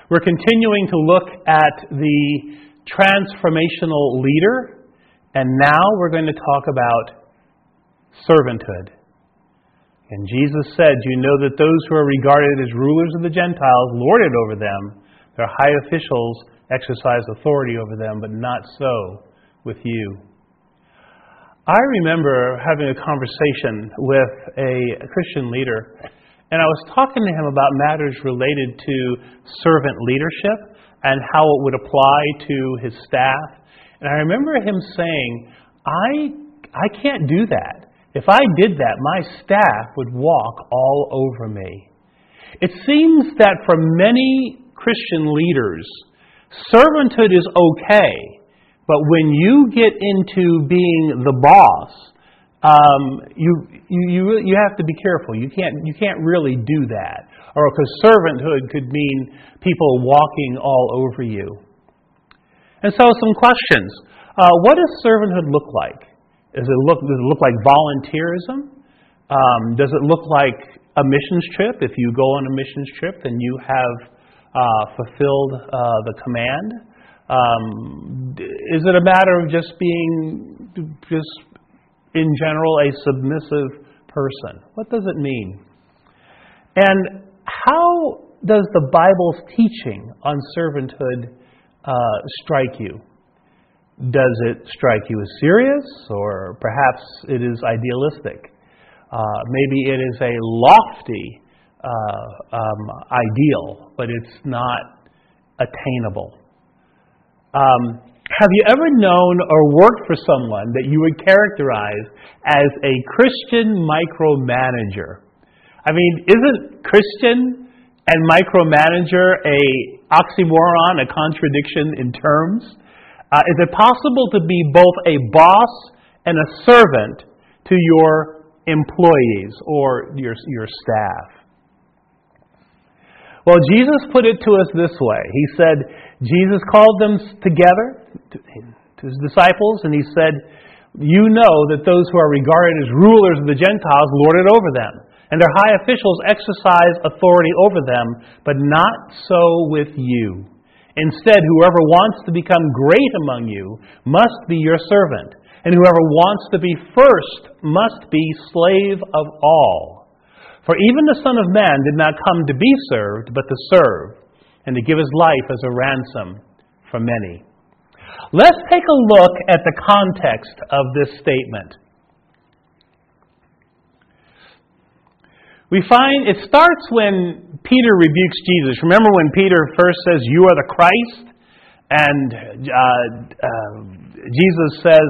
We're continuing to look at the transformational leader, and now we're going to talk about servanthood. And Jesus said, "You know that those who are regarded as rulers of the Gentiles lord it over them. Their high officials exercise authority over them, but not so with you." I remember having a conversation with a Christian leader, and I was talking to him about matters related to servant leadership and how it would apply to his staff. And I remember him saying, I can't do that. If I did that, my staff would walk all over me. It seems that for many Christian leaders, servanthood is okay, but when you get into being the boss, you have to be careful. You can't really do that, or because servanthood could mean people walking all over you. And so, some questions: what does servanthood look like? Does it look like volunteerism? Does it look like a missions trip? If you go on a missions trip, then you have fulfilled the command. Is it a matter of just being, in general, a submissive person? What does it mean? And how does the Bible's teaching on servanthood strike you? Does it strike you as serious, or perhaps it is idealistic? Maybe it is a lofty ideal, but it's not attainable. Have you ever known or worked for someone that you would characterize as a Christian micromanager? I mean, isn't Christian and micromanager a oxymoron, a contradiction in terms? Is it possible to be both a boss and a servant to your employees or your staff? Well, Jesus put it to us this way. He said, Jesus called them together, to his disciples, and he said, "You know that those who are regarded as rulers of the Gentiles lord it over them, and their high officials exercise authority over them, but not so with you. Instead, whoever wants to become great among you must be your servant, and whoever wants to be first must be slave of all. For even the Son of Man did not come to be served, but to serve, and to give his life as a ransom for many." Let's take a look at the context of this statement. We find it starts when Peter rebukes Jesus. Remember when Peter first says, "You are the Christ"? And Jesus says,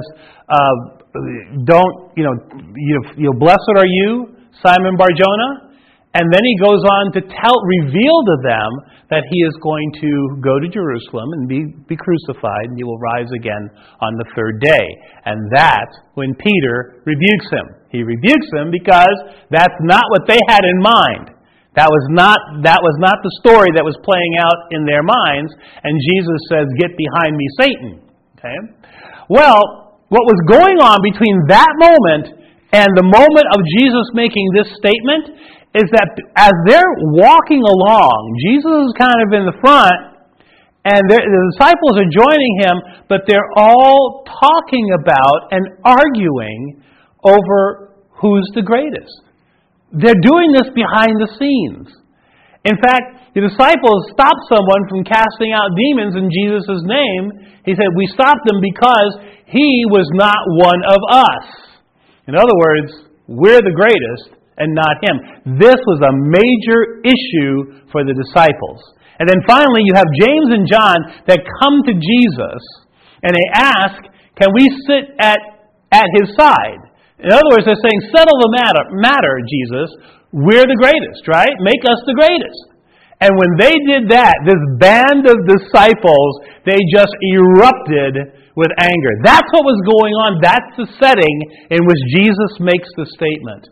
"Blessed are you, Simon Bar-Jonah." And then he goes on to reveal to them that he is going to go to Jerusalem and be crucified, and he will rise again on the third day. And that's when Peter rebukes him. He rebukes him because that's not what they had in mind. That was not the story that was playing out in their minds. And Jesus says, "Get behind me, Satan." Okay? Well, what was going on between that moment and the moment of Jesus making this statement is that as they're walking along, Jesus is kind of in the front, and the disciples are joining him, but they're all talking about and arguing over who's the greatest. They're doing this behind the scenes. In fact, the disciples stopped someone from casting out demons in Jesus' name. He said, "We stopped him because he was not one of us." In other words, we're the greatest and not him. This was a major issue for the disciples. And then finally, you have James and John that come to Jesus, and they ask, "Can we sit at his side?" In other words, they're saying, "Settle the matter, Jesus. We're the greatest, right? Make us the greatest." And when they did that, this band of disciples, they just erupted with anger. That's what was going on. That's the setting in which Jesus makes the statement.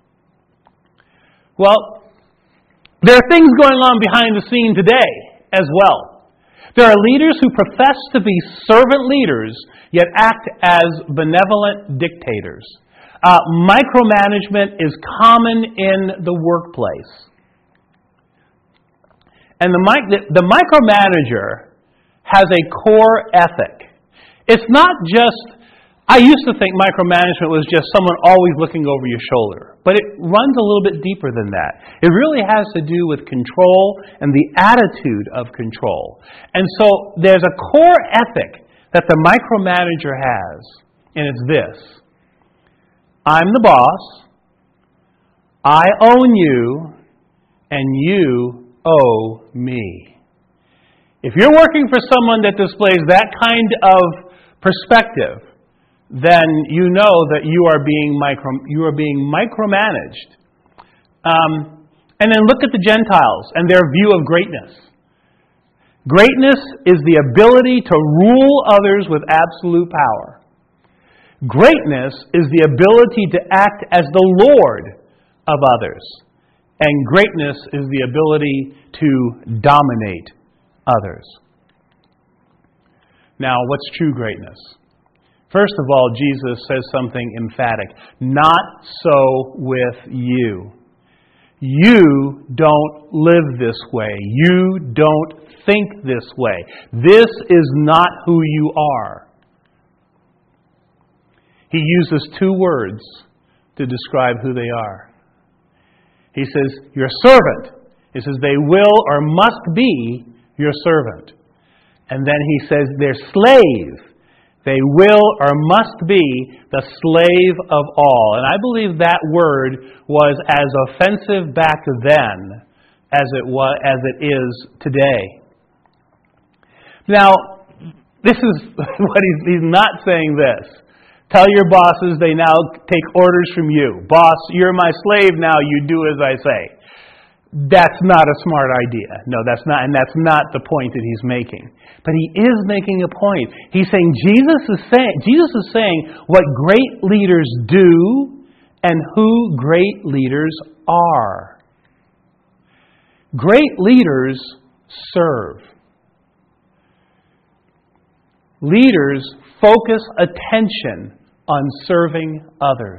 Well, there are things going on behind the scene today as well. There are leaders who profess to be servant leaders, yet act as benevolent dictators. Micromanagement is common in the workplace. And the micromanager has a core ethic. It's not just, I used to think micromanagement was just someone always looking over your shoulder. But it runs a little bit deeper than that. It really has to do with control and the attitude of control. And so there's a core ethic that the micromanager has, and it's this. I'm the boss, I own you, and you owe me. If you're working for someone that displays that kind of perspective, then you know that you are being micromanaged. And then look at the Gentiles and their view of greatness. Greatness is the ability to rule others with absolute power. Greatness is the ability to act as the Lord of others. And greatness is the ability to dominate others. Now, what's true greatness? First of all, Jesus says something emphatic. Not so with you. You don't live this way. You don't think this way. This is not who you are. He uses two words to describe who they are. He says, your servant. He says, they will or must be your servant. And then he says, their slave. They will or must be the slave of all. And I believe that word was as offensive back then as it is today. Now, this is what he's not saying this. Tell your bosses they now take orders from you. Boss, you're my slave now, you do as I say. That's not a smart idea. No, that's not, and that's not the point that he's making. But he is making a point. He's saying Jesus is saying what great leaders do and who great leaders are. Great leaders serve. Leaders focus attention on serving others.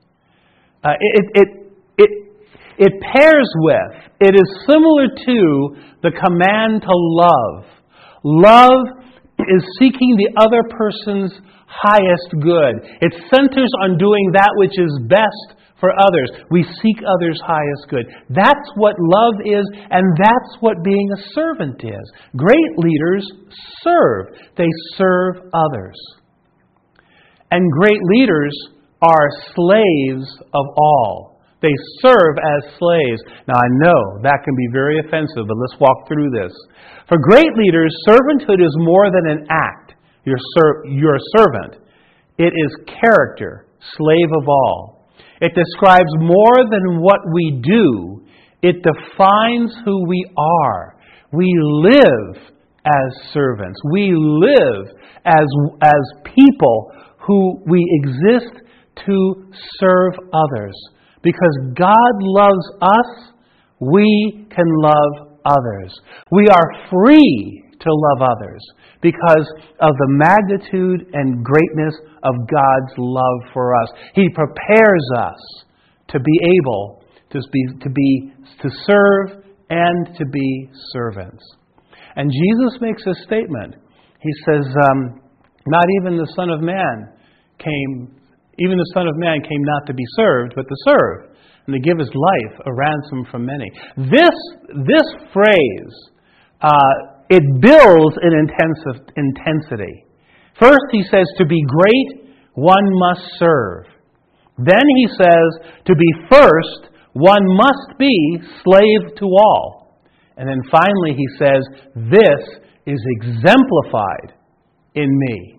It pairs with, it is similar to the command to love. Love is seeking the other person's highest good. It centers on doing that which is best for others. We seek others' highest good. That's what love is, and that's what being a servant is. Great leaders serve. They serve others. And great leaders are slaves of all. They serve as slaves. Now, I know that can be very offensive, but let's walk through this. For great leaders, servanthood is more than an act. You're a servant. It is character, slave of all. It describes more than what we do. It defines who we are. We live as servants. We live as people who we exist to serve others. Because God loves us, we can love others. We are free to love others because of the magnitude and greatness of God's love for us. He prepares us to be able to serve and to be servants. And Jesus makes a statement. He says, not even the Son of Man came not to be served, but to serve, and to give his life a ransom for many. This phrase, it builds in intensity. First, he says, to be great, one must serve. Then he says, to be first, one must be slave to all. And then finally he says, this is exemplified in me.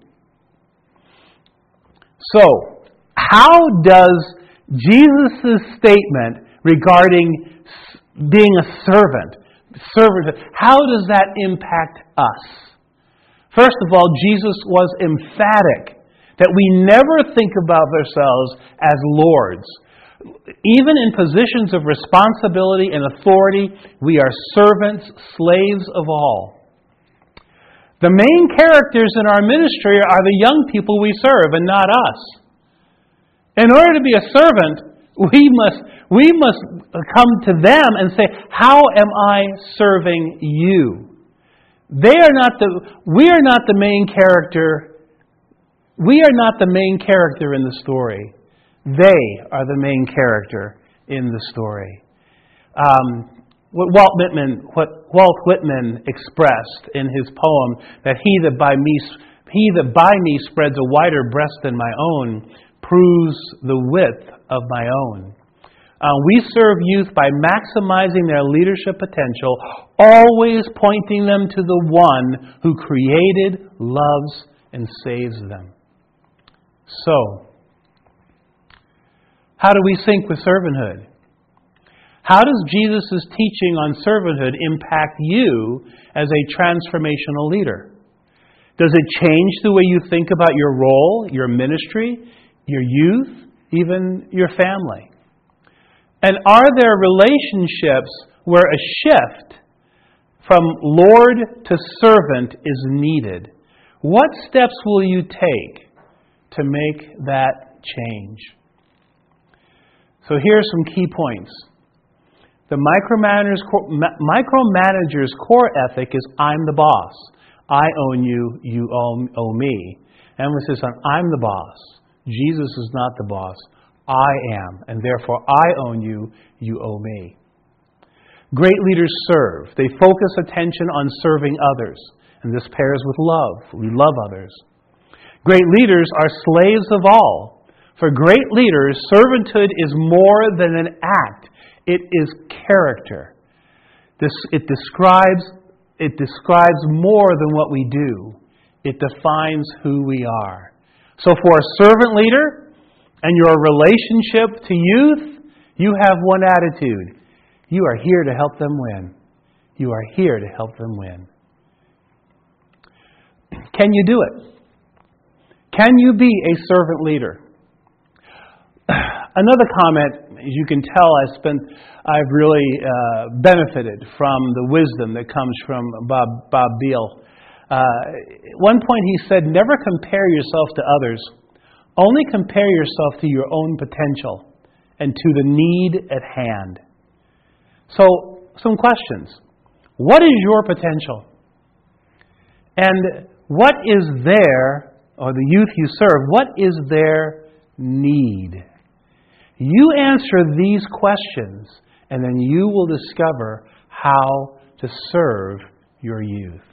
So, how does Jesus' statement regarding being a servant, how does that impact us? First of all, Jesus was emphatic that we never think about ourselves as lords. Even in positions of responsibility and authority, we are servants, slaves of all. The main characters in our ministry are the young people we serve and not us. In order to be a servant, We must come to them and say, how am I serving you? We are not the main character. We are not the main character in the story. They are the main character in the story. What Walt Whitman expressed in his poem, that he that by me spreads a wider breast than my own, proves the width of my own. We serve youth by maximizing their leadership potential, always pointing them to the one who created, loves, and saves them. So, how do we sync with servanthood? How does Jesus' teaching on servanthood impact you as a transformational leader? Does it change the way you think about your role, your ministry, your youth, even your family? And are there relationships where a shift from Lord to servant is needed? What steps will you take to make that change? So here are some key points. The micromanager's core ethic is I'm the boss. I own you, you owe me. Emphasis on I'm the boss. Jesus is not the boss. I am, and therefore I own you, you owe me. Great leaders serve. They focus attention on serving others, and this pairs with love. We love others. Great leaders are slaves of all. For great leaders, servanthood is more than an act. It is character. It describes more than what we do. It defines who we are. So for a servant leader and your relationship to youth, you have one attitude. You are here to help them win. You are here to help them win. Can you do it? Can you be a servant leader? Another comment, as you can tell, I've really benefited from the wisdom that comes from Bob Beal. At one point he said, never compare yourself to others. Only compare yourself to your own potential and to the need at hand. So, some questions. What is your potential? And what is their, or the youth you serve, what is their need? You answer these questions, and then you will discover how to serve your youth.